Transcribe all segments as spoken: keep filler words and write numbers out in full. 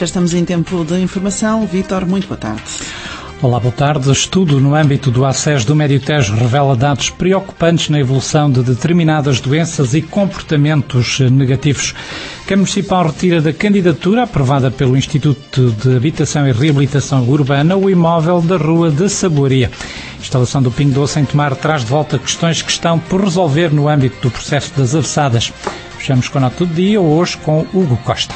Já estamos em tempo de informação. Vítor, muito boa tarde. Olá, boa tarde. Estudo no âmbito do ACES do Médio Tejo revela dados preocupantes na evolução de determinadas doenças e comportamentos negativos. A Câmara Municipal retira da candidatura aprovada pelo Instituto de Habitação e Reabilitação Urbana o imóvel da Rua da Saboaria. A instalação do Pingo Doce em Tomar traz de volta questões que estão por resolver no âmbito do processo das avessadas. Fechamos com a nota do dia, hoje com Hugo Costa.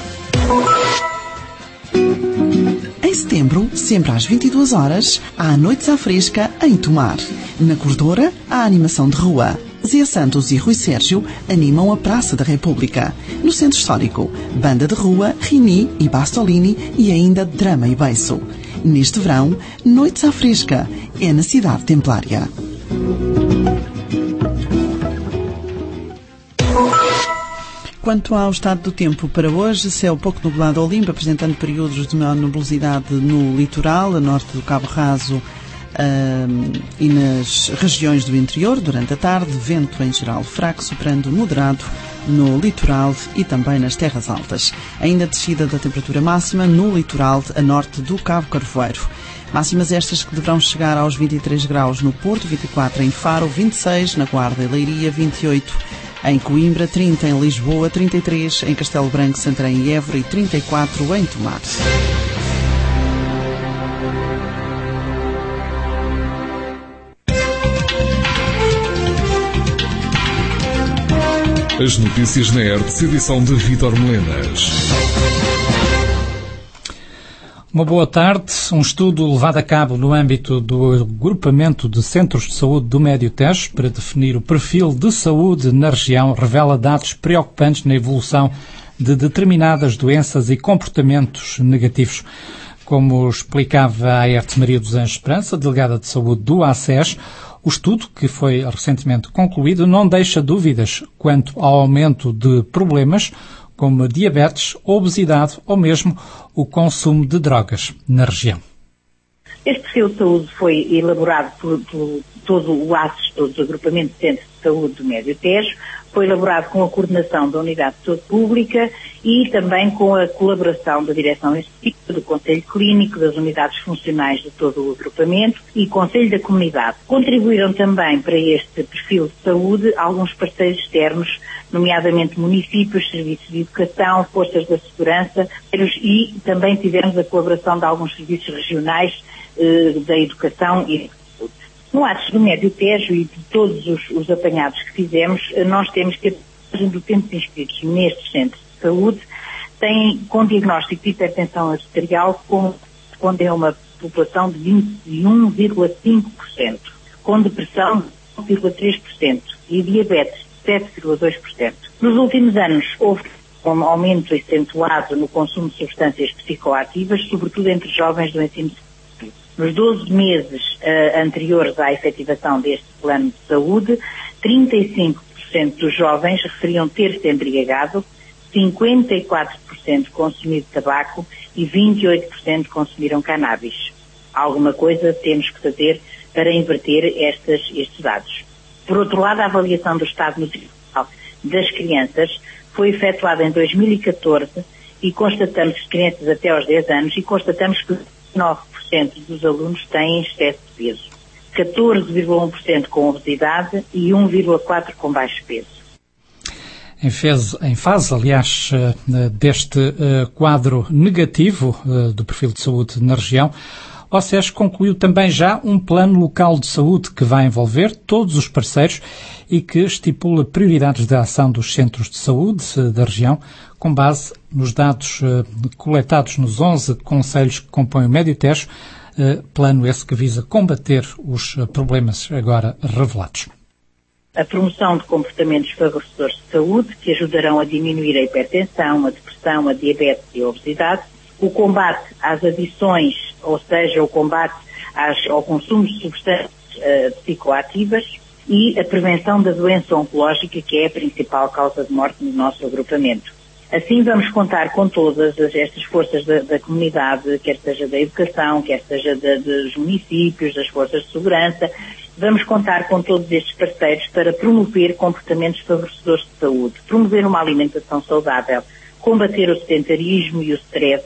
Em setembro, sempre às vinte e duas horas, há Noites à Fresca em Tomar. Na Corredora, há animação de rua. Zé Santos e Rui Sérgio animam a Praça da República. No Centro Histórico, banda de rua, Rini e Bastolini e ainda drama e beiço. Neste verão, Noites à Fresca, é na Cidade Templária. Quanto ao estado do tempo para hoje, céu pouco nublado ou limpo, apresentando períodos de maior nubosidade no litoral, a norte do Cabo Raso um, e nas regiões do interior. Durante a tarde, vento em geral fraco, soprando moderado no litoral e também nas terras altas. Ainda descida da temperatura máxima no litoral a norte do Cabo Carvoeiro. Máximas estas que deverão chegar aos vinte e três graus no Porto, vinte e quatro em Faro, vinte e seis na Guarda e Leiria, vinte e oito em Coimbra, trinta em Lisboa, trinta e três em Castelo Branco, Santarém e Évora e trinta e quatro em Tomar. As notícias na E R T, edição de Vítor Melenas. Uma boa tarde. Um estudo levado a cabo no âmbito do agrupamento de centros de saúde do Médio Tejo para definir o perfil de saúde na região revela dados preocupantes na evolução de determinadas doenças e comportamentos negativos. Como explicava a E R T Maria dos Anjos Esperança, delegada de saúde do ACES, o estudo, que foi recentemente concluído, não deixa dúvidas quanto ao aumento de problemas como diabetes, obesidade ou mesmo o consumo de drogas na região. Este perfil de saúde foi elaborado por, por todo o ACES, todo o agrupamento de centros de saúde do Médio Tejo, foi elaborado com a coordenação da Unidade de Saúde Pública e também com a colaboração da Direção Executiva, do Conselho Clínico, das unidades funcionais de todo o agrupamento e Conselho da Comunidade. Contribuíram também para este perfil de saúde alguns parceiros externos, nomeadamente municípios, serviços de educação, forças da segurança e também tivemos a colaboração de alguns serviços regionais eh, da educação e no ACES do Médio Tejo e de todos os, os apanhados que fizemos, nós temos que a porcentagem do tempo de inscritos nestes centros de saúde tem com diagnóstico de hipertensão arterial correspondem a uma população de vinte e um vírgula cinco por cento, com depressão de nove vírgula três por cento e diabetes de sete vírgula dois por cento. Nos últimos anos houve um aumento acentuado no consumo de substâncias psicoativas, sobretudo entre jovens do ensino superior. Nos doze meses uh, anteriores à efetivação deste plano de saúde, trinta e cinco por cento dos jovens referiam ter-se embriagado, cinquenta e quatro por cento consumido tabaco e vinte e oito por cento consumiram cannabis. Alguma coisa temos que fazer para inverter estas, estes dados. Por outro lado, a avaliação do estado nutricional das crianças foi efetuada em dois mil e catorze e constatamos que crianças até aos dez anos e constatamos que nove por cento dos alunos têm excesso de peso, catorze vírgula um por cento com obesidade e um vírgula quatro por cento com baixo peso. Em, fez, em fase, aliás, deste quadro negativo do perfil de saúde na região, o ACES concluiu também já um plano local de saúde que vai envolver todos os parceiros e que estipula prioridades de ação dos centros de saúde da região, com base nos dados uh, coletados nos onze concelhos que compõem o Médio Tejo, uh, plano esse que visa combater os uh, problemas agora revelados. A promoção de comportamentos favorecedores de saúde que ajudarão a diminuir a hipertensão, a depressão, a diabetes e a obesidade, o combate às adições, ou seja, o combate às, ao consumo de substâncias uh, psicoativas e a prevenção da doença oncológica, que é a principal causa de morte no nosso agrupamento. Assim vamos contar com todas estas forças da, da comunidade, quer seja da educação, quer seja da, dos municípios, das forças de segurança. Vamos contar com todos estes parceiros para promover comportamentos favorecedores de saúde, promover uma alimentação saudável, combater o sedentarismo e o stress,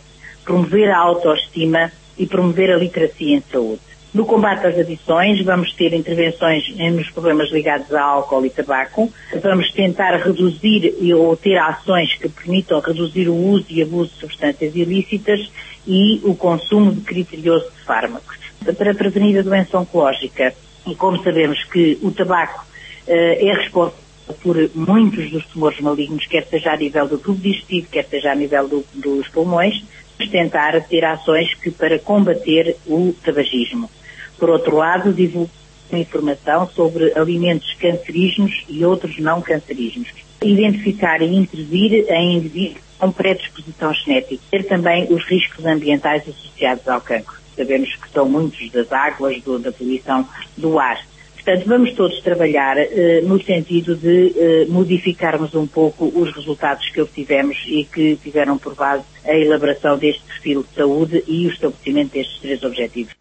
promover a autoestima e promover a literacia em saúde. No combate às adições, vamos ter intervenções nos problemas ligados a álcool e tabaco. Vamos tentar reduzir ou ter ações que permitam reduzir o uso e abuso de substâncias ilícitas e o consumo de criterioso de fármacos. Para prevenir a doença oncológica, e como sabemos que o tabaco eh, é responsável por muitos dos tumores malignos, quer seja a nível do tubo digestivo, quer seja a nível do, dos pulmões, vamos tentar ter ações que para combater o tabagismo. Por outro lado, divulgar informação sobre alimentos cancerígenos e outros não cancerígenos. Identificar e intervir em indivíduos com predisposição genética. Ter também os riscos ambientais associados ao cancro. Sabemos que são muitos das águas, do, da poluição do ar. Portanto, vamos todos trabalhar eh, no sentido de eh, modificarmos um pouco os resultados que obtivemos e que tiveram por base a elaboração deste perfil de saúde e o estabelecimento destes três objetivos.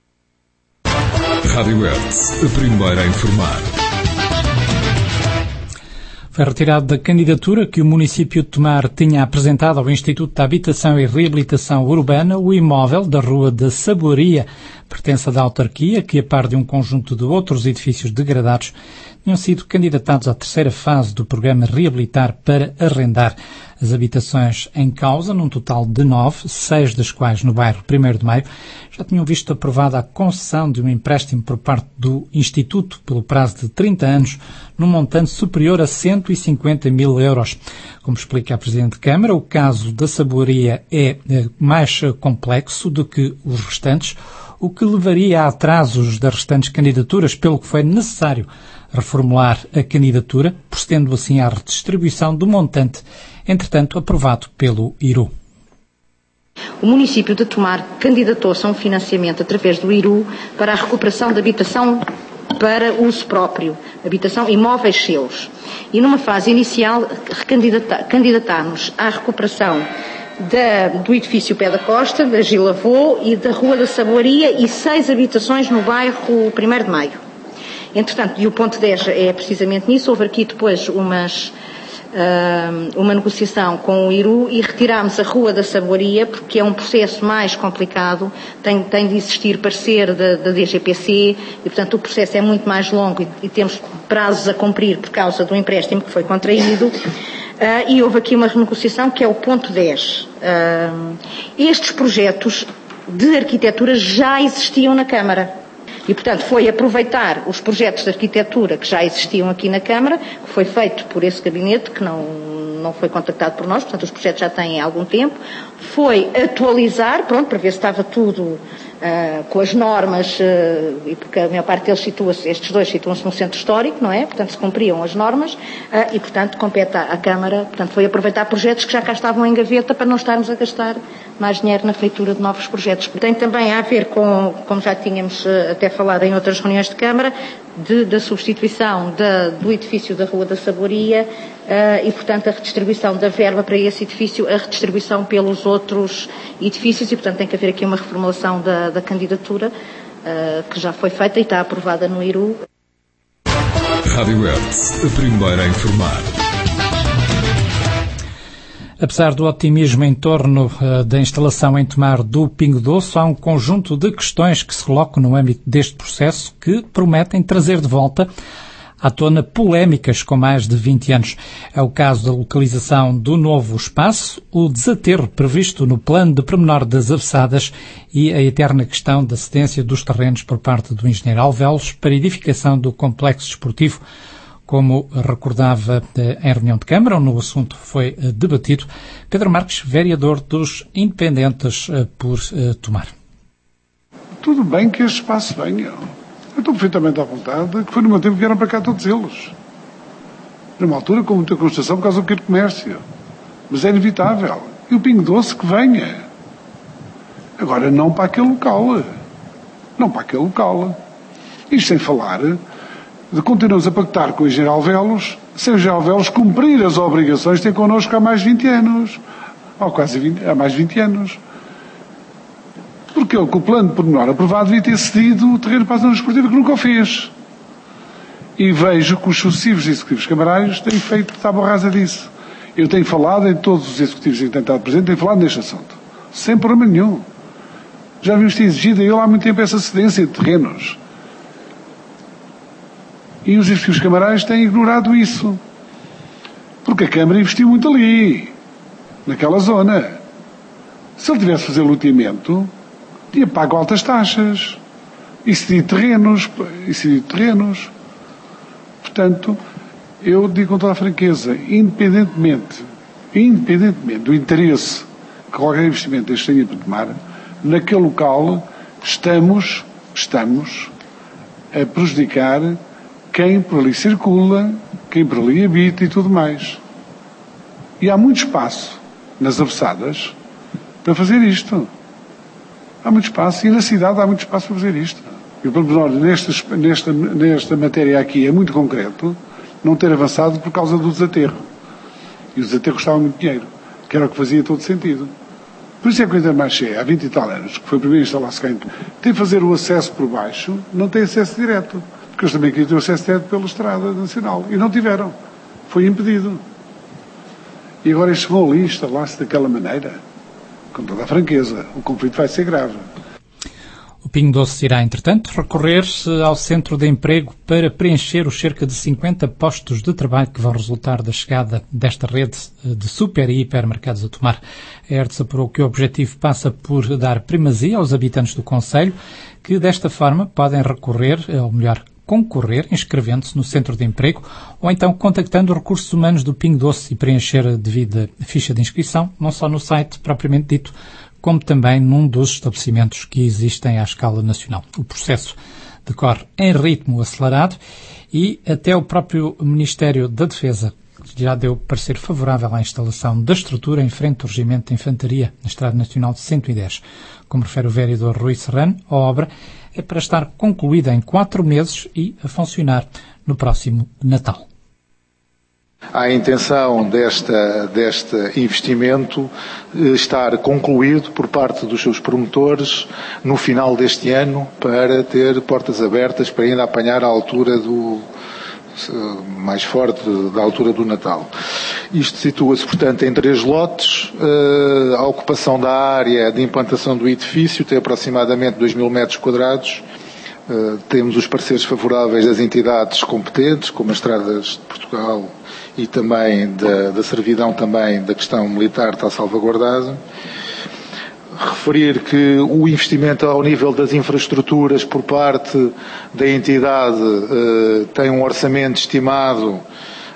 Rádio Hertz, a primeira a informar. Foi retirado da candidatura que o município de Tomar tinha apresentado ao Instituto de Habitação e Reabilitação Urbana o imóvel da Rua da Saboaria, pertence da autarquia, que a par de um conjunto de outros edifícios degradados, tinham sido candidatados à terceira fase do programa Reabilitar para arrendar. As habitações em causa, num total de nove, seis das quais no bairro primeiro de Maio, já tinham visto aprovada a concessão de um empréstimo por parte do Instituto pelo prazo de trinta anos, num montante superior a cento e cinquenta mil euros. Como explica a Presidente de Câmara, o caso da Saboaria é mais complexo do que os restantes, o que levaria a atrasos das restantes candidaturas, pelo que foi necessário reformular a candidatura, procedendo assim à redistribuição do montante, entretanto aprovado pelo I R U. O município de Tomar candidatou-se a um financiamento através do I R U para a recuperação de habitação para uso próprio, habitação imóveis seus. E numa fase inicial candidatámos à recuperação Da, do edifício Pé da Costa, da Gilavô e da Rua da Saboaria e seis habitações no bairro primeiro de Maio. Entretanto, e o ponto dez é precisamente nisso, houve aqui depois umas, uh, uma negociação com o I R U e retirámos a Rua da Saboaria porque é um processo mais complicado, tem, tem de existir parecer da, da D G P C e, portanto, o processo é muito mais longo e, e temos prazos a cumprir por causa do empréstimo que foi contraído. Uh, e houve aqui uma renegociação que é o ponto dez. Uh, estes projetos de arquitetura já existiam na Câmara. E, portanto, foi aproveitar os projetos de arquitetura que já existiam aqui na Câmara, que foi feito por esse gabinete, que não, não foi contactado por nós, portanto, os projetos já têm algum tempo. Foi atualizar, pronto, para ver se estava tudo Uh, com as normas, uh, e porque a maior parte deles situa-se, estes dois situam-se no centro histórico, não é? Portanto, se cumpriam as normas, uh, e, portanto, compete à, à Câmara, portanto, foi aproveitar projetos que já cá estavam em gaveta para não estarmos a gastar mais dinheiro na feitura de novos projetos. Tem também a ver com, como já tínhamos uh, até falado em outras reuniões de Câmara, de, da substituição da, do edifício da Rua da Saboaria uh, e, portanto, a redistribuição da verba para esse edifício, a redistribuição pelos outros edifícios e, portanto, tem que haver aqui uma reformulação da, da candidatura uh, que já foi feita e está aprovada no I R U. Rádio Hertz, a primeira a informar. Apesar do otimismo em torno uh, da instalação em Tomar do Pingo Doce, há um conjunto de questões que se colocam no âmbito deste processo que prometem trazer de volta à tona polémicas com mais de vinte anos. É o caso da localização do novo espaço, o desaterro previsto no plano de pormenor das Avessadas e a eterna questão da cedência dos terrenos por parte do engenheiro Alvelos para edificação do complexo desportivo. Como recordava em reunião de Câmara, onde o assunto foi debatido, Pedro Marques, vereador dos Independentes por Tomar. Tudo bem que este espaço venha. Eu estou perfeitamente à vontade, que foi no meu tempo que vieram para cá todos eles. Numa altura com muita constatação por causa do pequeno comércio. Mas é inevitável. E o Pingo Doce que venha. Agora, não para aquele local. Não para aquele local. Isto sem falar de continuamos a pactar com o engenheiro Alvelos, sem o engenheiro Alvelos cumprir as obrigações que tem connosco há mais de vinte anos. Ou quase vinte, há mais de vinte anos. Porque ele, com o plano de pormenor aprovado, devia ter cedido o terreno para a zona esportiva, que nunca o fez. E vejo que os sucessivos executivos camarários têm feito tábua rasa disso. Eu tenho falado, em todos os executivos que têm estado presentes, tenho falado neste assunto. sem problema nenhum. Já vimos ter exigido a ele há muito tempo essa cedência de terrenos. E os edifícios camarais têm ignorado isso. Porque a Câmara investiu muito ali, naquela zona. Se ele tivesse a fazer loteamento, tinha pago altas taxas. E cedido terrenos. E cedido terrenos. Portanto, eu digo com toda a franqueza, independentemente, independentemente do interesse que qualquer investimento deste tenha para tomar, naquele local estamos, estamos a prejudicar quem por ali circula, quem por ali habita e tudo mais. E há muito espaço nas abeçadas para fazer isto. Há muito espaço e na cidade há muito espaço para fazer isto. E o pormenor nesta, nesta, nesta matéria aqui é muito concreto, não ter avançado por causa do desaterro. E o desaterro custava muito dinheiro, que era o que fazia todo sentido. Por isso é que o Intermarché, há vinte e tal anos, que foi o primeiro a instalar-se cá, tem que fazer o acesso por baixo, não tem acesso direto. Porque eles também queriam ter acesso direto pela Estrada Nacional. E não tiveram. Foi impedido. E agora eles vão ali instalar-se daquela maneira. Com toda a franqueza. O conflito vai ser grave. O Pingo Doce irá, entretanto, recorrer-se ao Centro de Emprego para preencher os cerca de cinquenta postos de trabalho que vão resultar da chegada desta rede de super e hipermercados a tomar. A Hertz apurou que o objetivo passa por dar primazia aos habitantes do concelho, que desta forma podem recorrer, ou melhor, concorrer, inscrevendo-se no Centro de Emprego ou então contactando os recursos humanos do Pingo Doce e preencher a devida ficha de inscrição, não só no site propriamente dito, como também num dos estabelecimentos que existem à escala nacional. O processo decorre em ritmo acelerado e até o próprio Ministério da Defesa já deu parecer favorável à instalação da estrutura em frente ao Regimento de Infantaria na Estrada Nacional cento e dez. Como refere o vereador Rui Serrano, a obra é para estar concluída em quatro meses e a funcionar no próximo Natal. Há a intenção desta, deste investimento estar concluído por parte dos seus promotores no final deste ano para ter portas abertas para ainda apanhar a altura do mais forte da altura do Natal. Isto situa-se, portanto, em três lotes. A ocupação da área de implantação do edifício tem aproximadamente dois mil metros quadrados. Temos os pareceres favoráveis das entidades competentes, como as Estradas de Portugal e também da, da servidão também da questão militar está salvaguardada. Referir que o investimento ao nível das infraestruturas por parte da entidade uh, tem um orçamento estimado uh,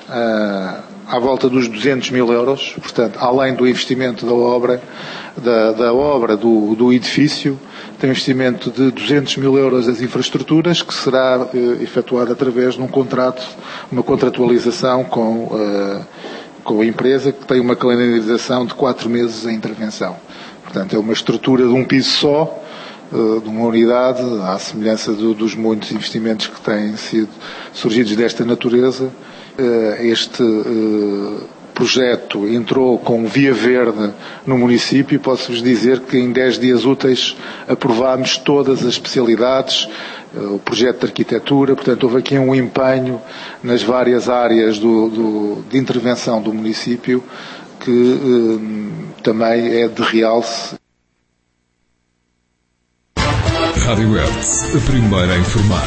à volta dos duzentos mil euros, portanto, além do investimento da obra, da, da obra do, do edifício, tem um investimento de duzentos mil euros das infraestruturas que será uh, efetuado através de um contrato, uma contratualização com, uh, com a empresa que tem uma calendarização de quatro meses em intervenção. Portanto, é uma estrutura de um piso só, de uma unidade, à semelhança do, dos muitos investimentos que têm sido surgidos desta natureza. Este projeto entrou com via verde no município e posso-vos dizer que em dez dias úteis aprovámos todas as especialidades, o projeto de arquitetura, portanto houve aqui um empenho nas várias áreas do, do, de intervenção do município que hum, também é de realce. Rádio Hertz, a primeira a informar.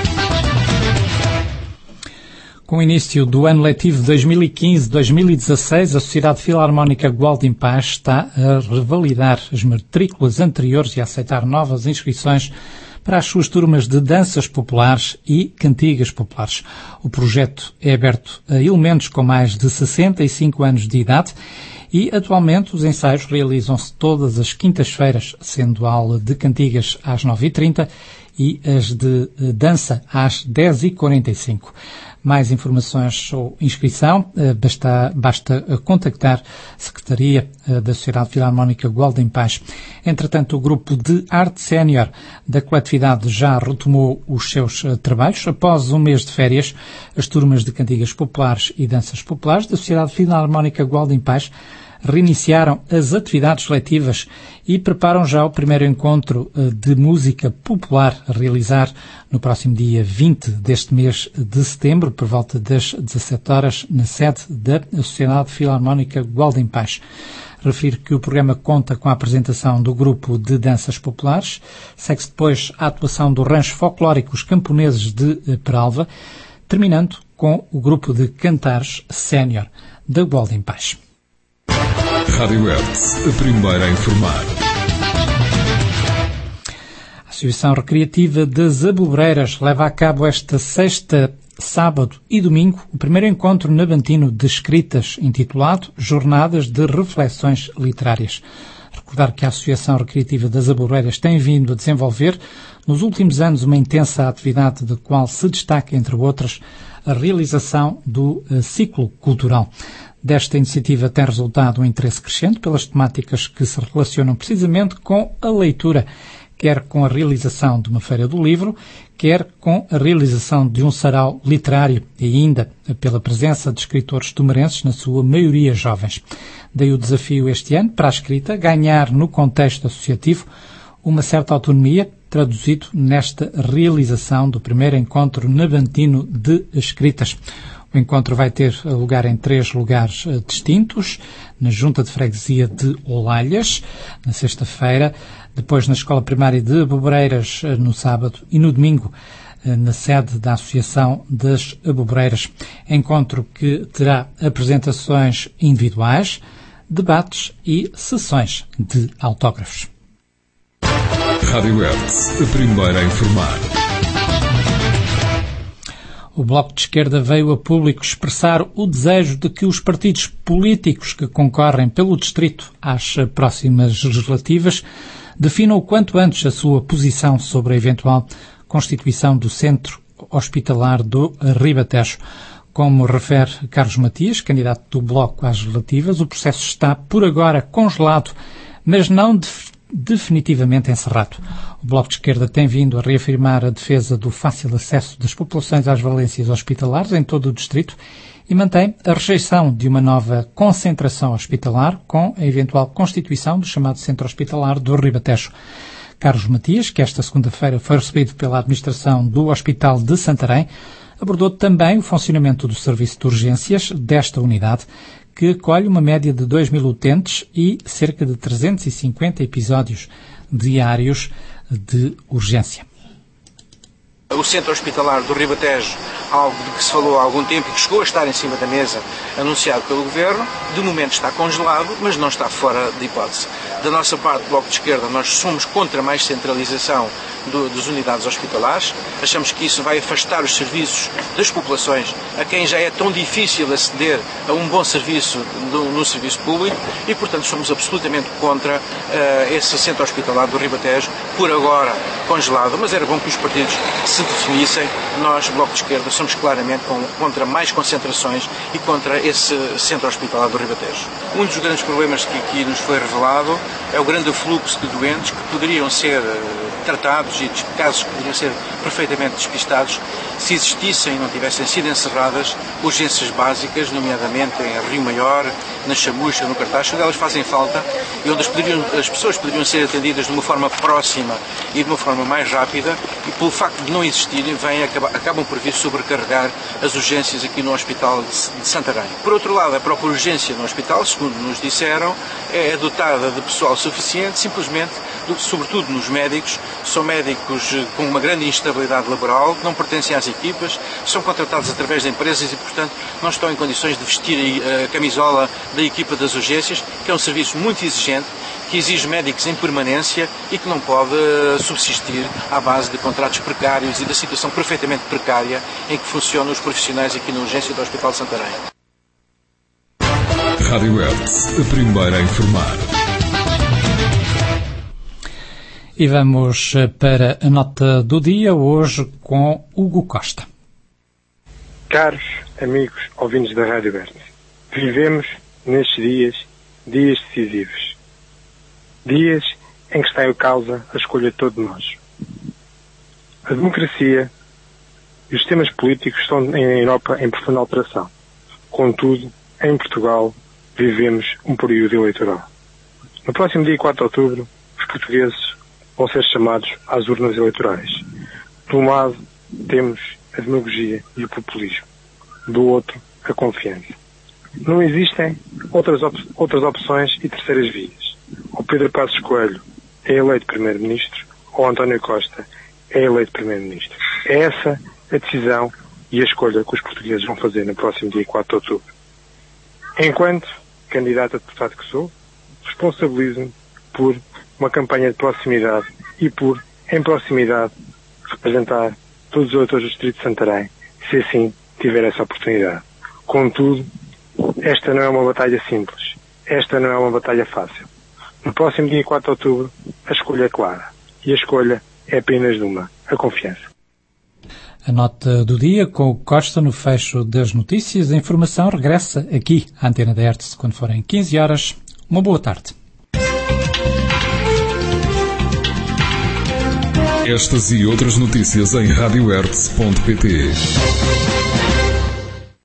Com o início do ano letivo dois mil e quinze dois mil e dezasseis, a Sociedade Filarmónica Gualdim Paz está a revalidar as matrículas anteriores e a aceitar novas inscrições para as suas turmas de danças populares e cantigas populares. O projeto é aberto a elementos com mais de sessenta e cinco anos de idade e, atualmente, os ensaios realizam-se todas as quintas-feiras, sendo a aula de cantigas às nove e trinta e as de dança às dez e quarenta e cinco. Mais informações ou inscrição, basta, basta contactar a Secretaria da Sociedade Filarmónica Gualdim Paz. Entretanto, o grupo de arte sénior da coletividade já retomou os seus trabalhos. Após um mês de férias, as turmas de cantigas populares e danças populares da Sociedade Filarmónica Gualdim Paz reiniciaram as atividades letivas e preparam já o primeiro encontro de música popular a realizar no próximo dia vinte deste mês de setembro, por volta das dezassete horas, na sede da Sociedade Filarmónica Gualdim Paz. Refiro que o programa conta com a apresentação do grupo de danças populares, segue-se depois a atuação do rancho folclórico Os Camponeses de Peralva, terminando com o grupo de cantares sénior da Golden Paz. Rádio Hertz, a primeira a informar. A Associação Recreativa das Abobreiras leva a cabo esta sexta, sábado e domingo o primeiro encontro navantino de escritas intitulado Jornadas de Reflexões Literárias. Recordar que a Associação Recreativa das Abobreiras tem vindo a desenvolver nos últimos anos uma intensa atividade de qual se destaca, entre outras, a realização do uh, ciclo cultural. Desta iniciativa tem resultado um interesse crescente pelas temáticas que se relacionam precisamente com a leitura, quer com a realização de uma feira do livro, quer com a realização de um sarau literário e ainda pela presença de escritores tumarenses, na sua maioria jovens. Daí o desafio este ano para a escrita ganhar no contexto associativo uma certa autonomia, traduzido nesta realização do primeiro encontro navantino de escritas. O encontro vai ter lugar em três lugares uh, distintos, na Junta de Freguesia de Olalhas, na sexta-feira, depois na Escola Primária de Abobreiras, uh, no sábado, e no domingo, uh, na sede da Associação das Abobreiras. Encontro que terá apresentações individuais, debates e sessões de autógrafos. Rádio Hertz, a primeira a informar. O Bloco de Esquerda veio a público expressar o desejo de que os partidos políticos que concorrem pelo distrito às próximas legislativas definam o quanto antes a sua posição sobre a eventual constituição do Centro Hospitalar do Ribatejo. Como refere Carlos Matias, candidato do Bloco às legislativas, o processo está por agora congelado, mas não definido definitivamente encerrado. O Bloco de Esquerda tem vindo a reafirmar a defesa do fácil acesso das populações às valências hospitalares em todo o distrito e mantém a rejeição de uma nova concentração hospitalar com a eventual constituição do chamado Centro Hospitalar do Ribatejo. Carlos Matias, que esta segunda-feira foi recebido pela administração do Hospital de Santarém, abordou também o funcionamento do serviço de urgências desta unidade, que acolhe uma média de dois mil utentes e cerca de trezentos e cinquenta episódios diários de urgência. O Centro Hospitalar do Ribatejo, algo de que se falou há algum tempo e que chegou a estar em cima da mesa, anunciado pelo Governo, de momento está congelado, mas não está fora de hipótese. Da nossa parte, do Bloco de Esquerda, nós somos contra mais centralização do, das unidades hospitalares. Achamos que isso vai afastar os serviços das populações a quem já é tão difícil aceder a um bom serviço do, no serviço público e, portanto, somos absolutamente contra uh, esse Centro Hospitalar do Ribatejo, por agora congelado, mas era bom que os partidos se definissem. Nós, Bloco de Esquerda, somos claramente contra mais concentrações e contra esse Centro Hospitalar do Ribatejo. Um dos grandes problemas que aqui nos foi revelado é o grande fluxo de doentes que poderiam ser tratados e de casos que poderiam ser perfeitamente despistados se existissem e não tivessem sido encerradas urgências básicas, nomeadamente em Rio Maior, na Chamucha, no Cartaxo, onde elas fazem falta e onde as, poderiam, as pessoas poderiam ser atendidas de uma forma próxima e de uma forma mais rápida e, pelo facto de não existirem, vêm, acabam por vir sobrecarregar as urgências aqui no Hospital de Santarém. Por outro lado, a própria urgência no hospital, segundo nos disseram, é dotada de pessoal suficiente, simplesmente, sobretudo nos médicos. São médicos com uma grande instabilidade laboral, que não pertencem às equipas, são contratados através de empresas e, portanto, não estão em condições de vestir a camisola da equipa das urgências, que é um serviço muito exigente, que exige médicos em permanência e que não pode subsistir à base de contratos precários e da situação perfeitamente precária em que funcionam os profissionais aqui na urgência do Hospital de Santarém. Rádio Hertz, a primeira a informar. E vamos para a nota do dia, hoje com Hugo Costa. Caros amigos ouvintes da Rádio Hertz, vivemos nestes dias, dias decisivos. Dias em que está em causa a escolha de todos nós. A democracia e os sistemas políticos estão em Europa em profunda alteração. Contudo, em Portugal, vivemos um período eleitoral. No próximo dia quatro de outubro, os portugueses vão ser chamados às urnas eleitorais. De um lado, temos a demagogia e o populismo. Do outro, a confiança. Não existem outras, op outras opções e terceiras vias. O Pedro Passos Coelho é eleito Primeiro-Ministro ou António Costa é eleito Primeiro-Ministro. É essa a decisão e a escolha que os portugueses vão fazer no próximo dia quatro de outubro. Enquanto candidato a deputado que sou, responsabilizo-me por uma campanha de proximidade e por, em proximidade, representar todos os eleitores do Distrito de Santarém, se assim tiver essa oportunidade. Contudo, esta não é uma batalha simples. Esta não é uma batalha fácil. No próximo dia quatro de outubro, a escolha é clara. E a escolha é apenas de uma, a confiança. A nota do dia com o Costa no fecho das notícias. A informação regressa aqui à Antena da Hertz quando forem quinze horas. Uma boa tarde. Estas e outras notícias em rádio hertz ponto pt.